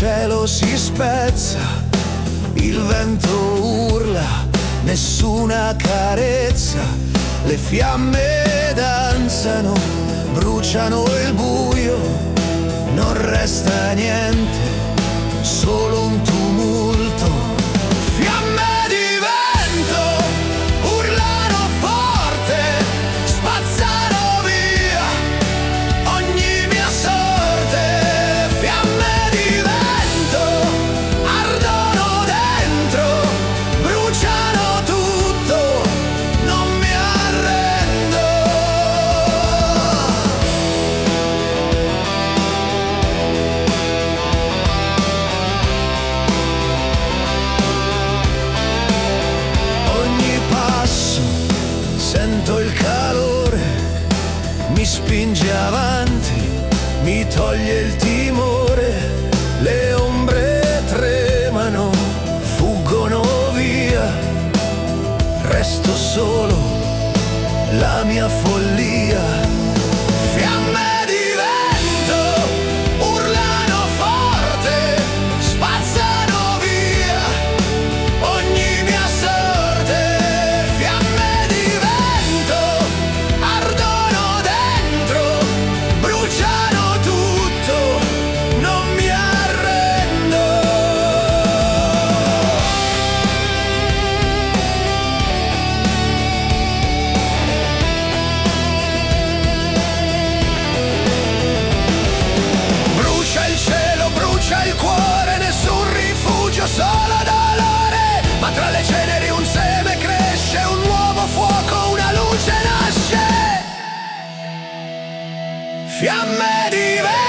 cielo si spezza, il vento urla, nessuna carezza, le fiamme danzano, bruciano il buio, non resta niente, solo un tumulto. Fiamme di vento urlano forte, spazzano via ogni mia sorte. Fiamme di vento ardono dentro, bruciano tutto, non mi arrendo. Ogni passo sento il calore, mi spinge avanti, mi toglie il timore, le ombre tremano, fuggono via, resto solo, la mia follia. Fiamme di vento urlano forte, spazzano via ogni mia sorte. Fiamme di vento ardono dentro, bruciano tutto, non mi arrendo. Brucia il cielo, brucia il cuore, nessun rifugio, solo dolore. Ma tra le ceneri un seme cresce, un nuovo fuoco, una luce nasce. Fiamme di vento